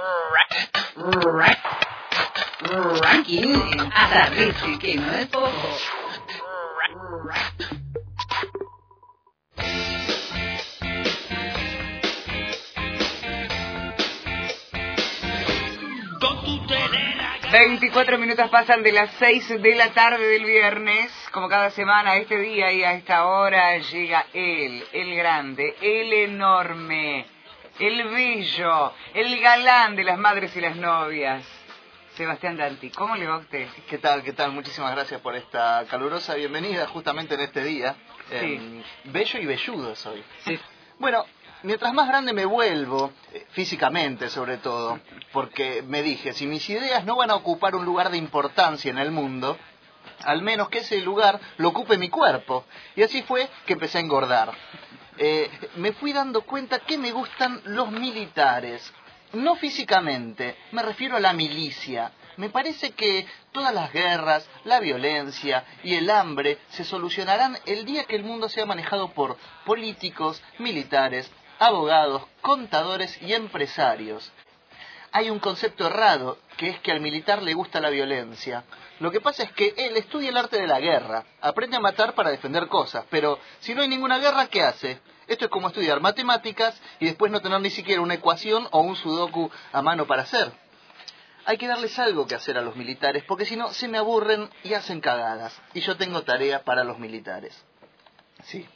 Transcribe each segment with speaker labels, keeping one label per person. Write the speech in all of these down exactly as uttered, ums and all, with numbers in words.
Speaker 1: Ranking atardecer, que no es poco. veinticuatro minutos pasan de las seis de la tarde del viernes. Como cada semana, a este día y a esta hora llega él, el grande, el enorme, el bello, el galán de las madres y las novias. Sebastián Danti, ¿cómo le va a usted?
Speaker 2: ¿Qué tal? ¿Qué tal? Muchísimas gracias por esta calurosa bienvenida justamente en este día.
Speaker 1: Sí.
Speaker 2: Eh, bello y velludo soy.
Speaker 1: Sí.
Speaker 2: Bueno, mientras más grande me vuelvo, eh, físicamente sobre todo, porque me dije, si mis ideas no van a ocupar un lugar de importancia en el mundo, al menos que ese lugar lo ocupe mi cuerpo. Y así fue que empecé a engordar. Eh, me fui dando cuenta que me gustan los militares. No físicamente, me refiero a la milicia. Me parece que todas las guerras, la violencia y el hambre se solucionarán el día que el mundo sea manejado por políticos, militares, abogados, contadores y empresarios. Hay un concepto errado, que es que al militar le gusta la violencia. Lo que pasa es que él estudia el arte de la guerra, aprende a matar para defender cosas, pero si no hay ninguna guerra, ¿qué hace? Esto es como estudiar matemáticas y después no tener ni siquiera una ecuación o un sudoku a mano para hacer. Hay que darles algo que hacer a los militares, porque si no se me aburren y hacen cagadas. Y yo tengo tarea para los militares. Sí.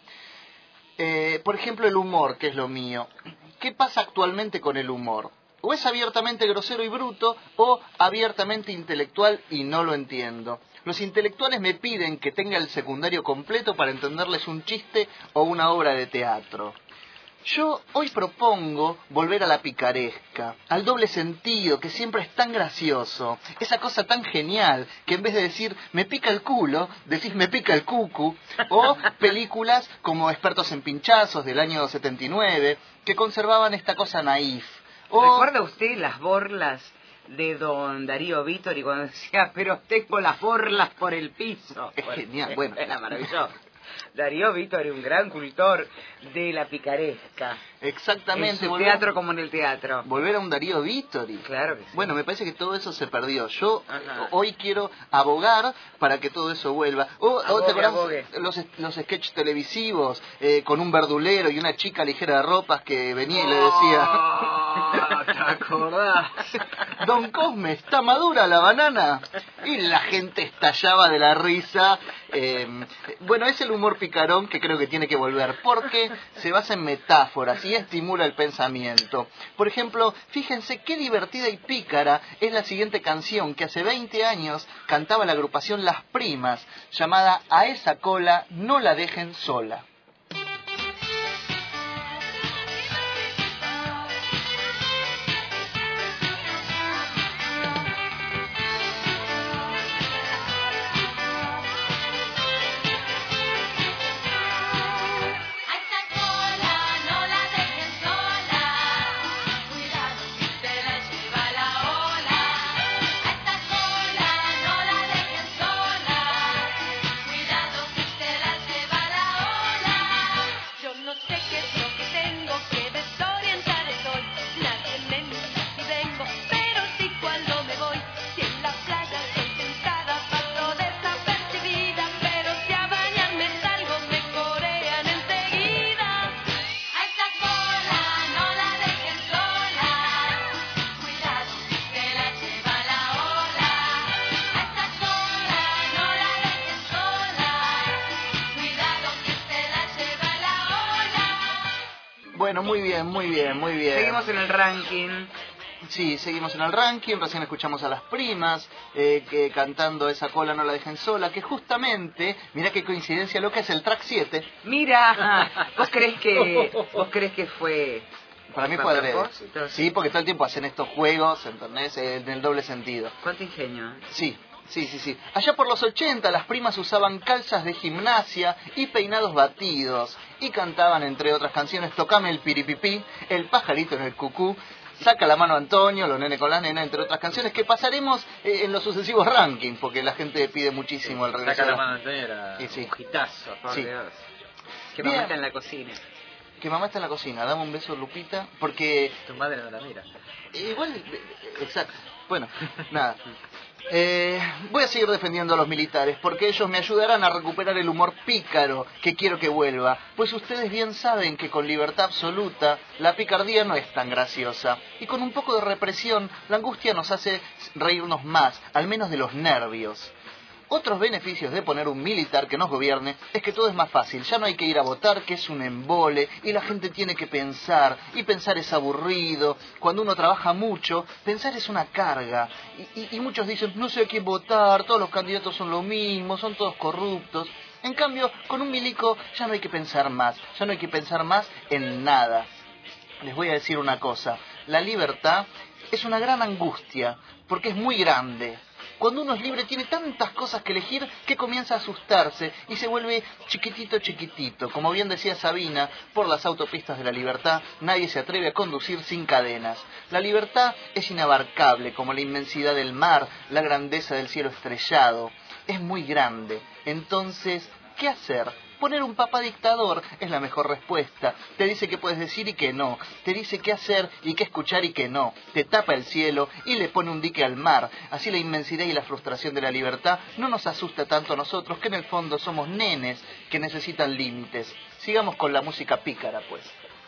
Speaker 2: Eh, por ejemplo, el humor, que es lo mío. ¿Qué pasa actualmente con el humor? O es abiertamente grosero y bruto, o abiertamente intelectual y no lo entiendo. Los intelectuales me piden que tenga el secundario completo para entenderles un chiste o una obra de teatro. Yo hoy propongo volver a la picaresca, al doble sentido, que siempre es tan gracioso. Esa cosa tan genial, que en vez de decir me pica el culo, decís me pica el cucu. O películas como Expertos en Pinchazos del año setenta y nueve, que conservaban esta cosa naif. O...
Speaker 1: ¿Recuerda usted las borlas de don Darío Vittori cuando decía, pero tengo las borlas por el piso?
Speaker 2: Es
Speaker 1: bueno,
Speaker 2: genial, bueno.
Speaker 1: Era maravilloso. Darío Vittori, un gran cultor de la picaresca.
Speaker 2: Exactamente.
Speaker 1: En su teatro como en el teatro.
Speaker 2: Volver a un Darío Vittori.
Speaker 1: Claro que sí.
Speaker 2: Bueno, me parece que todo eso se perdió. Yo
Speaker 1: Ajá.
Speaker 2: hoy quiero abogar para que todo eso vuelva. O,
Speaker 1: Abogue,
Speaker 2: o ¿te acordás
Speaker 1: abogue.
Speaker 2: los, los sketches televisivos eh, con un verdulero y una chica ligera de ropas que venía y le decía...
Speaker 1: Oh, ¿te acordás?
Speaker 2: Don Cosme, ¿está madura la banana? Y la gente estallaba de la risa. Eh, bueno, es el humor picarón que creo que tiene que volver, porque se basa en metáforas y estimula el pensamiento. Por ejemplo, fíjense qué divertida y pícara es la siguiente canción que hace veinte años cantaba la agrupación Las Primas, llamada A esa cola no la dejen sola. Bueno, muy bien, muy bien, muy bien.
Speaker 1: Seguimos en el ranking.
Speaker 2: Sí, seguimos en el ranking, recién escuchamos a Las Primas, eh, que cantando Esa cola no la dejen sola, que justamente, mirá qué coincidencia loca, es el track siete.
Speaker 1: Mira, ¿vos creés que, vos creés que fue...
Speaker 2: Para mí fue adrede. Sí, porque todo el tiempo hacen estos juegos, ¿entendés? En el doble sentido.
Speaker 1: ¿Cuánto ingenio?
Speaker 2: Sí. Sí, sí, sí. Allá por los ochenta las primas usaban calzas de gimnasia y peinados batidos. Y cantaban, entre otras canciones, Tocame el piripipí, El pajarito en el cucú, Saca la mano Antonio, Los nenes con las nenas, entre otras canciones que pasaremos eh, en los sucesivos rankings, porque la gente pide muchísimo el regreso.
Speaker 3: Saca la mano Antonio era
Speaker 2: sí, sí.
Speaker 3: un hitazo, por
Speaker 2: sí.
Speaker 3: Dios.
Speaker 1: Que mamá está en la cocina.
Speaker 2: que mamá está en la cocina. Dame un beso, Lupita, porque...
Speaker 3: Tu madre no la mira.
Speaker 2: Igual, exacto. Bueno, nada. Eh, voy a seguir defendiendo a los militares porque ellos me ayudarán a recuperar el humor pícaro que quiero que vuelva, pues ustedes bien saben que con libertad absoluta la picardía no es tan graciosa y con un poco de represión la angustia nos hace reírnos más, al menos de los nervios. Otros beneficios de poner un militar que nos gobierne es que todo es más fácil. Ya no hay que ir a votar, que es un embole, y la gente tiene que pensar, y pensar es aburrido. Cuando uno trabaja mucho, pensar es una carga. Y, y, y muchos dicen, no sé a quién votar, todos los candidatos son lo mismo, son todos corruptos. En cambio, con un milico ya no hay que pensar más, ya no hay que pensar más en nada. Les voy a decir una cosa, la libertad es una gran angustia, porque es muy grande. Cuando uno es libre tiene tantas cosas que elegir que comienza a asustarse y se vuelve chiquitito, chiquitito. Como bien decía Sabina, por las autopistas de la libertad nadie se atreve a conducir sin cadenas. La libertad es inabarcable, como la inmensidad del mar, la grandeza del cielo estrellado. Es muy grande. Entonces, ¿qué hacer? Poner un papa dictador es la mejor respuesta. Te dice qué puedes decir y qué no. Te dice qué hacer y qué escuchar y qué no. Te tapa el cielo y le pone un dique al mar. Así la inmensidad y la frustración de la libertad no nos asusta tanto a nosotros, que en el fondo somos nenes que necesitan límites. Sigamos con la música pícara, pues.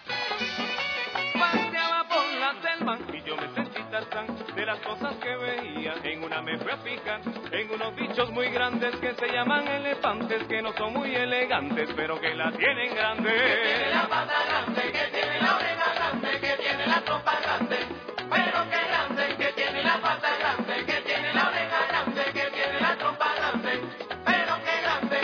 Speaker 4: Paseaba por la selva y yo me sentí Tarzán de las cosas que veía. En una me fui a fijar en unos bichos muy grandes que se llaman elefantes, que no son muy elegantes, pero que la tienen grande. Que tiene la pata grande, que tiene la oreja grande, que tiene la trompa grande, pero que grande, que tiene la pata grande, que tiene la oreja grande, que tiene la trompa grande, pero que grande.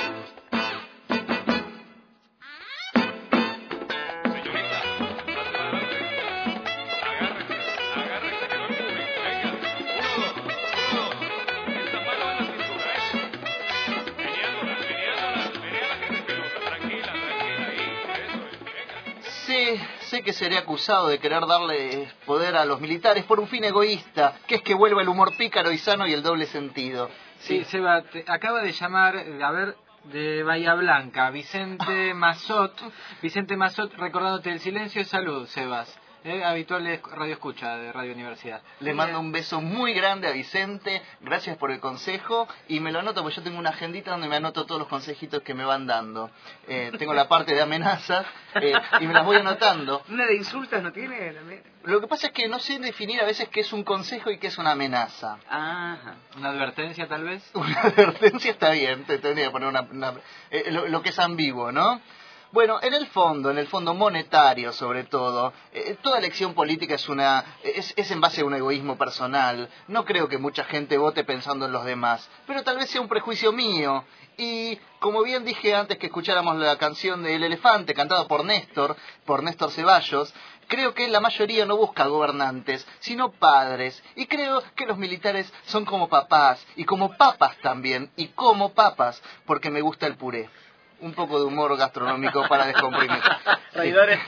Speaker 4: Señorita, paso adelante. Agárrese, agárrese que no empuje. Venga, uno, dos, uno, dos. Esta mano en la cintura, eso. Meneándola, meneándola, meneala que se pelota. Tranquila, tranquila, ahí. Eso es, venga.
Speaker 2: Sí, sé que seré acusado de querer darle poder a los militares por un fin egoísta, que es que vuelva el humor pícaro y sano y el doble sentido.
Speaker 3: Sí, Seba, te acaba de llamar, a ver, de Bahía Blanca, Vicente Mazot. Vicente Mazot, recordándote el silencio, salud, Sebas. Eh, habitual de Radio Escucha de Radio Universidad.
Speaker 2: Le mando un beso muy grande a Vicente, gracias por el consejo, y me lo anoto porque yo tengo una agendita donde me anoto todos los consejitos que me van dando. Eh, tengo la parte de amenazas eh, y me las voy anotando.
Speaker 1: ¿Una de insultas no tiene?
Speaker 2: Lo que pasa es que no sé definir a veces qué es un consejo y qué es una amenaza.
Speaker 1: Ajá.
Speaker 3: ¿Una advertencia tal vez?
Speaker 2: Una advertencia está bien, te tendría que poner una, una eh, lo, lo que es ambiguo, ¿no? Bueno, en el fondo, en el fondo monetario sobre todo, eh, toda elección política es una es, es en base a un egoísmo personal. No creo que mucha gente vote pensando en los demás, pero tal vez sea un prejuicio mío. Y como bien dije antes que escucháramos la canción de El Elefante, cantada por Néstor, por Néstor Ceballos, creo que la mayoría no busca gobernantes, sino padres. Y creo que los militares son como papás, y como papas también, y como papas, porque me gusta el puré. Un poco de humor gastronómico para descomprimir.
Speaker 3: Traidores.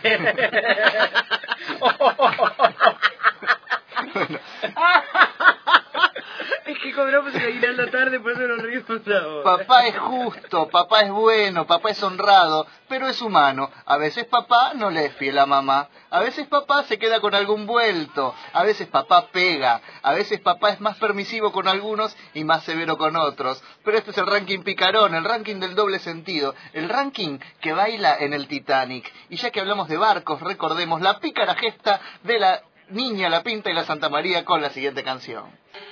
Speaker 2: Bueno.
Speaker 1: Es que cobramos el aguinaldo tarde, por eso nos rimos ahora.
Speaker 2: Papá es justo, papá es bueno, papá es honrado, pero es humano. A veces papá no le es fiel a mamá. A veces papá se queda con algún vuelto. A veces papá pega. A veces papá es más permisivo con algunos y más severo con otros. Pero este es el ranking picarón, el ranking del doble sentido. El ranking que baila en el Titanic. Y ya que hablamos de barcos, recordemos la pícara gesta de la Niña, la Pinta y la Santa María con la siguiente canción.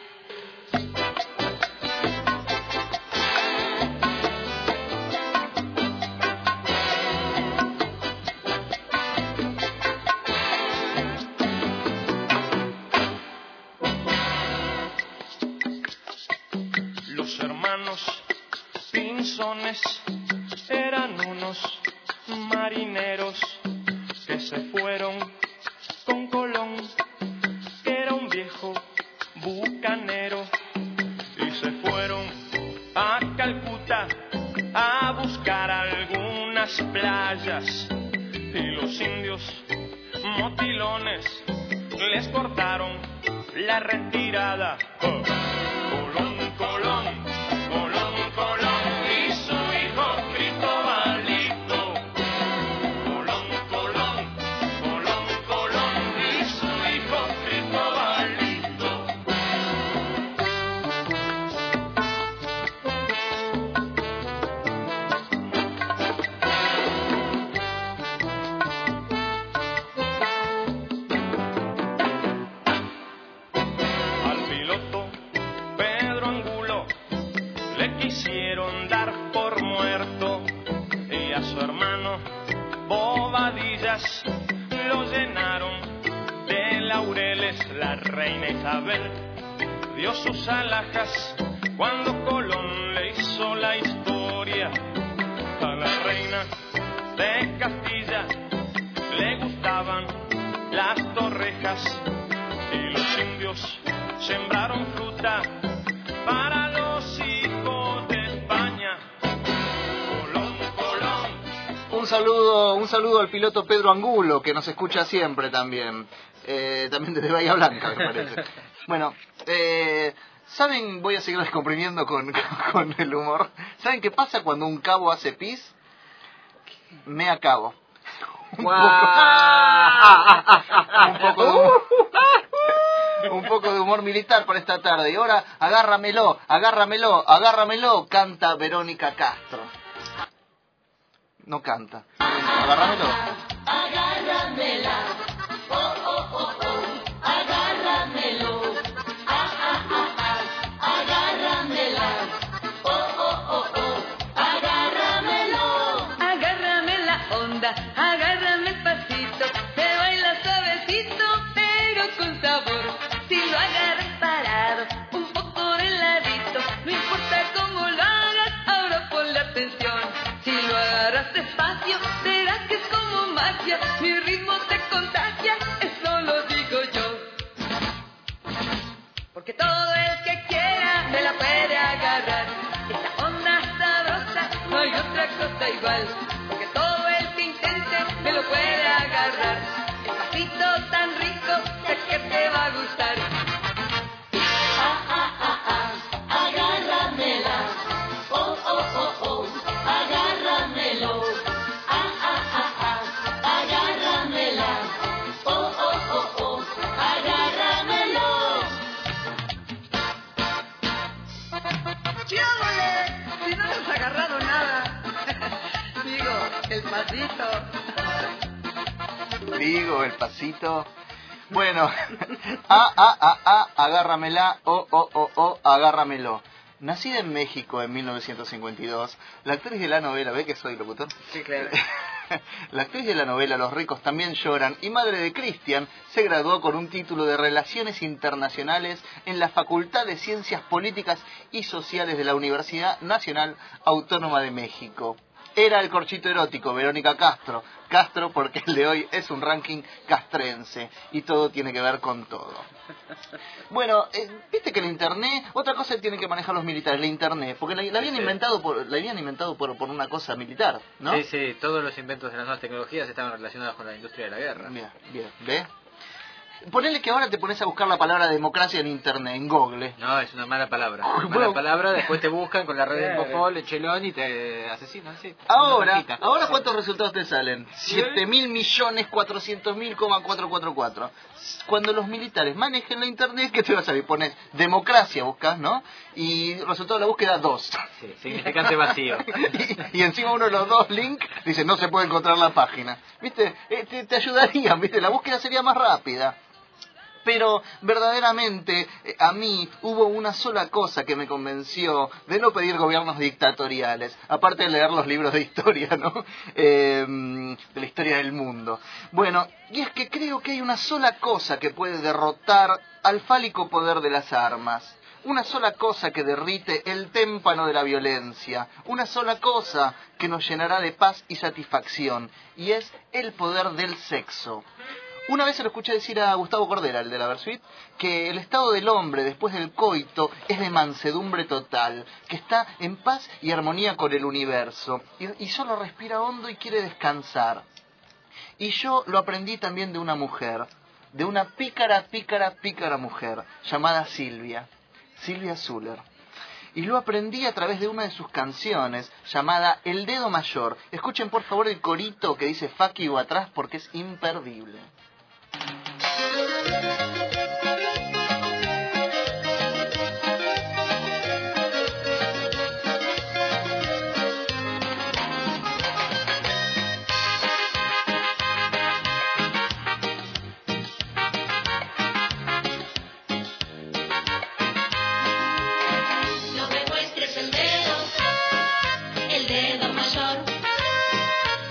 Speaker 4: Los hermanos Pinzones eran unos marineros que se fueron con Colón, que era un viejo bucanero, y se fueron a Calcuta a buscar algunas playas, y los indios motilones les cortaron la retirada. Oh. Colón, Colón, Colón, Colón y su hijo Cristobalito. Colón, Colón. hermano Bobadillas lo llenaron de laureles. La reina Isabel dio sus alhajas cuando Colón le hizo la historia. A la reina de Castilla le gustaban las torrejas y los indios sembraron fruta para los hijos de España. Colón, Colón.
Speaker 2: Un saludo, un saludo al piloto Pedro Angulo, que nos escucha siempre también. Eh, también desde Bahía Blanca, me parece. Bueno, eh, ¿saben? Voy a seguir descomprimiendo con, con el humor. ¿Saben qué pasa cuando un cabo hace pis? Me acabo. Un poco, un poco de humor, un poco de humor militar para esta tarde. Y ahora, agárramelo, agárramelo, agárramelo, canta Verónica Castro. No canta. Agárramelo.
Speaker 5: Agárramela, oh, oh, oh, oh, agárramelo, ah, ah, ah, ah, agárramela, oh, oh, oh, oh, agárramelo.
Speaker 6: Agárrame la onda, agárrame el pasito, se baila suavecito, pero con sabor. Si lo agarras parado, un poco de ladito, no importa cómo lo hagas, ahora ponle atención. Si lo agarras despacio, verás que es como magia, mi ritmo te contagia, eso lo digo yo. Porque todo el que quiera me la puede agarrar, esta onda sabrosa, no hay otra cosa igual. Porque todo el que intente me lo puede agarrar, el pasito tan rico, sé que te va a gustar.
Speaker 5: Ah, ah, ah, ah, agárramela, oh, oh, oh, oh, agárramelo, ah, ah, ah, ah, agárramela, oh, oh, oh, oh, agárramelo.
Speaker 6: ¡Chióvole! Si no nos ha agarrado nada. Digo, el pasito.
Speaker 2: Digo, el pasito. Bueno, ah, ah, ah, ah, agárramela, oh, oh, oh, oh, agárramelo. Nacida en México en mil novecientos cincuenta y dos, la actriz de la novela, ¿ve que soy locutor?
Speaker 3: Sí, claro.
Speaker 2: La actriz de la novela Los ricos también lloran y madre de Cristian se graduó con un título de Relaciones Internacionales en la Facultad de Ciencias Políticas y Sociales de la Universidad Nacional Autónoma de México. Era el corchito erótico, Verónica Castro. Castro porque el de hoy es un ranking castrense y todo tiene que ver con todo. Bueno, eh, viste que el internet, otra cosa que tienen que manejar los militares, la internet, porque la, la habían
Speaker 3: Sí.
Speaker 2: inventado por la habían inventado por, por una cosa militar, ¿no?
Speaker 3: Sí, sí, todos los inventos de las nuevas tecnologías estaban relacionados con la industria de la guerra.
Speaker 2: Bien, bien, ¿ve? Ponele que ahora te pones a buscar la palabra democracia en internet, en Google.
Speaker 3: No, es una mala palabra.
Speaker 2: Bueno.
Speaker 3: Mala palabra, después te buscan con la red del Popol, el Chelón y te asesinan, sí.
Speaker 2: Ahora,
Speaker 3: Una rajita.
Speaker 2: ahora ¿cuántos resultados te salen? siete mil millones cuatrocientos mil coma cuatrocientos cuarenta y cuatro. Cuando los militares manejen la internet, ¿qué te vas a ver? Pones democracia, buscas, ¿no? Y resultado de la búsqueda dos.
Speaker 3: Sí, significante vacío.
Speaker 2: y, y encima uno de los dos links dice no se puede encontrar la página. ¿Viste? Eh, te, te ayudarían, ¿viste? La búsqueda sería más rápida. Pero verdaderamente eh, a mí hubo una sola cosa que me convenció de no pedir gobiernos dictatoriales, aparte de leer los libros de historia, ¿no? Eh, de la historia del mundo. Bueno, y es que creo que hay una sola cosa que puede derrotar al fálico poder de las armas. Una sola cosa que derrite el témpano de la violencia. Una sola cosa que nos llenará de paz y satisfacción. Y es el poder del sexo. Una vez se lo escuché decir a Gustavo Cordera, el de la Versuit, que el estado del hombre después del coito es de mansedumbre total, que está en paz y armonía con el universo, y, y solo respira hondo y quiere descansar. Y yo lo aprendí también de una mujer, de una pícara, pícara, pícara mujer, llamada Silvia, Silvia Zuller. Y lo aprendí a través de una de sus canciones, llamada El Dedo Mayor. Escuchen por favor el corito que dice fuck you atrás porque es imperdible.
Speaker 5: No me muestres el dedo, el dedo mayor.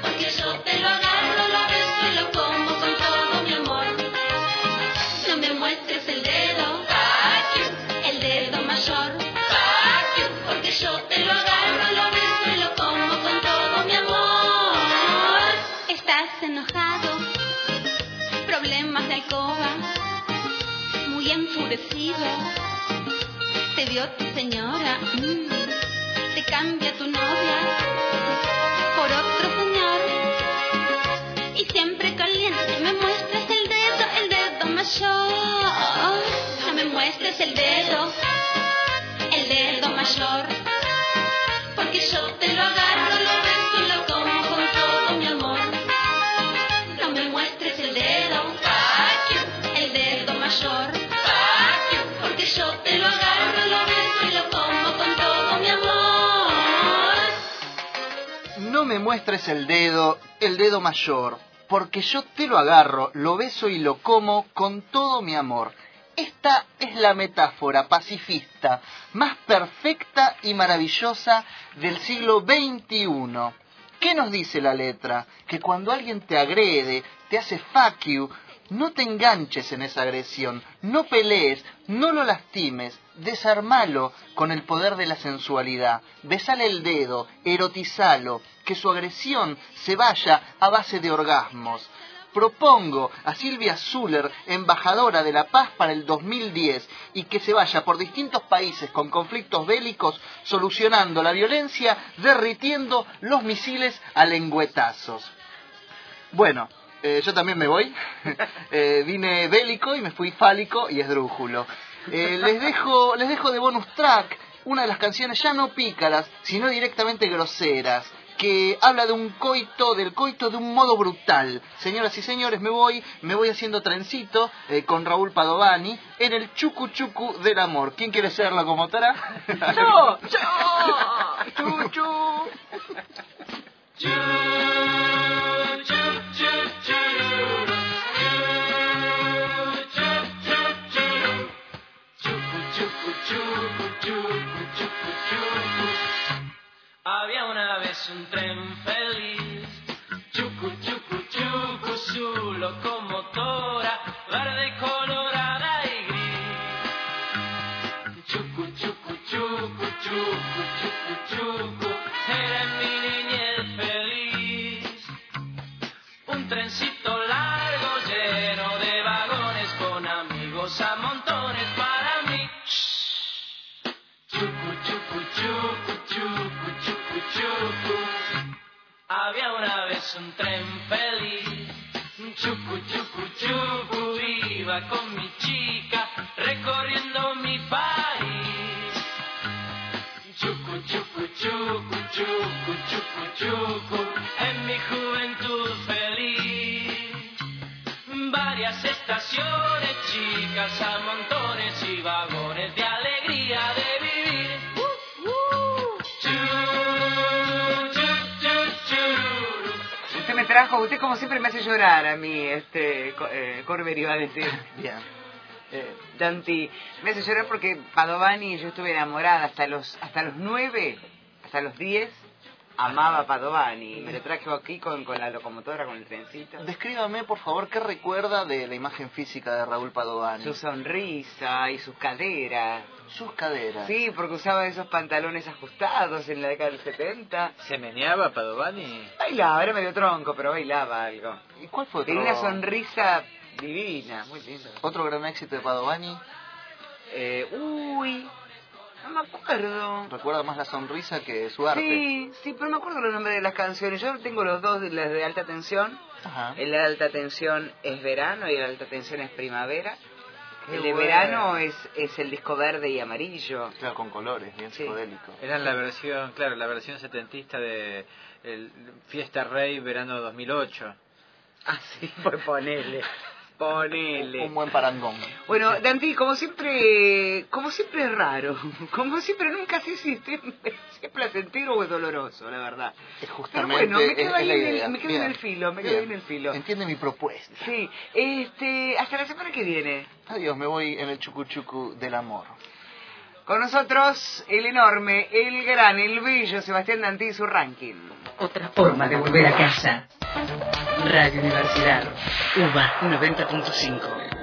Speaker 6: y enfurecido te dio tu señora, mm, te cambia tu novia por otro señor y siempre caliente me muestras el dedo, el dedo mayor. No me muestres el dedo, el dedo mayor, porque yo te lo agarro, lo beso y lo como con todo mi amor. No me muestres el dedo, el dedo mayor, porque yo te lo agarro, lo beso y lo como con todo mi amor.
Speaker 2: No me muestres el dedo, el dedo mayor, porque yo te lo agarro, lo beso y lo como con todo mi amor. Esta es la metáfora pacifista más perfecta y maravillosa del siglo veintiuno. ¿Qué nos dice la letra? Que cuando alguien te agrede, te hace fuck you, no te enganches en esa agresión, no pelees, no lo lastimes, desarmalo con el poder de la sensualidad, besale el dedo, erotizalo, que su agresión se vaya a base de orgasmos. Propongo a Silvia Zuller, embajadora de la paz para el dos mil diez, y que se vaya por distintos países con conflictos bélicos, solucionando la violencia, derritiendo los misiles a lengüetazos. Bueno, eh, yo también me voy. eh, vine bélico y me fui fálico y esdrújulo. Eh, les dejo, les dejo de bonus track una de las canciones ya no pícaras, sino directamente groseras, que habla de un coito, del coito de un modo brutal. Señoras y señores, me voy, me voy haciendo trencito eh, con Raúl Padovani en el chucu chucu del amor. ¿Quién quiere ser la locomotora?
Speaker 1: ¡Yo! ¡Yo! ¡Chu, chu!
Speaker 5: Chu, chu, chu, chu. Había una vez un tren feliz, chucu, chucu, chucu, su locomotora, verde, colorada y gris. Chucu, chucu, chucu, chucu, chucu, chucu, era mi niñez feliz. Un trencito largo lleno de vagones con amigos a montones para mí. Chucu, chucu, chucu, chucu, chucu, chucu. Había una vez un tren feliz, chucu, chucu, chucu, iba con mi chica recorriendo mi país. Chucu, chucu, chucu, chucu, chucu, chucu, en mi juventud feliz. Varias estaciones, chicas a montones y vagones de alegría de vivir. Uh, uh. Chu, chu, chu, chu.
Speaker 1: Usted me trajo, usted como siempre me hace llorar a mí, este, eh, Corber iba a decir.
Speaker 2: Bien.
Speaker 1: Eh, Dante, me hace llorar porque Padovani, yo estuve enamorada hasta los hasta los nueve, hasta los diez, amaba a Padovani. Me lo traje aquí con, con la locomotora, con el trencito.
Speaker 2: Descríbame, por favor, qué recuerda de la imagen física de Raúl Padovani.
Speaker 1: Su sonrisa y sus caderas.
Speaker 2: Sus caderas.
Speaker 1: Sí, porque usaba esos pantalones ajustados en la década del setenta.
Speaker 3: ¿Se meneaba Padovani?
Speaker 1: Bailaba, era medio tronco, pero bailaba algo.
Speaker 2: ¿Y cuál fue otro?
Speaker 1: Tenía una sonrisa divina, muy linda.
Speaker 2: Otro gran éxito de Padovani?
Speaker 1: Eh, uy, no me acuerdo.
Speaker 2: ¿Recuerda más la sonrisa que su arte?
Speaker 1: Sí, sí, pero no me acuerdo los nombres de las canciones. Yo tengo los dos, de las de alta tensión.
Speaker 2: Ajá.
Speaker 1: El de alta tensión es verano y el de alta tensión es primavera.
Speaker 2: Qué
Speaker 1: el de
Speaker 2: bueno.
Speaker 1: verano es, es el disco verde y amarillo.
Speaker 2: Claro, con colores, bien
Speaker 1: Sí.
Speaker 2: psicodélico.
Speaker 3: Era la versión, claro, la versión setentista de el Fiesta Rey Verano dos mil ocho.
Speaker 1: Ah, sí, pues ponele. Ponele.
Speaker 2: Un buen parangón.
Speaker 1: Bueno, Dante, como siempre, como siempre es raro, como siempre nunca sé si es, es placentero o es doloroso, la verdad.
Speaker 2: Es
Speaker 1: Pero
Speaker 2: justamente
Speaker 1: bueno, me
Speaker 2: es-
Speaker 1: quedo
Speaker 2: es
Speaker 1: ahí
Speaker 2: la
Speaker 1: en
Speaker 2: idea.
Speaker 1: el, me quedo
Speaker 2: Bien.
Speaker 1: en el filo, me quedo
Speaker 2: Bien.
Speaker 1: ahí en el filo.
Speaker 2: Entiende mi propuesta.
Speaker 1: Sí, este, hasta la semana que viene.
Speaker 2: Adiós, me voy en el chucu chucu del amor.
Speaker 1: Con nosotros, el enorme, el gran, el bello Sebastián Dante y su ranking.
Speaker 7: Otra forma de volver a casa. Radio Universidad, U B A noventa punto cinco.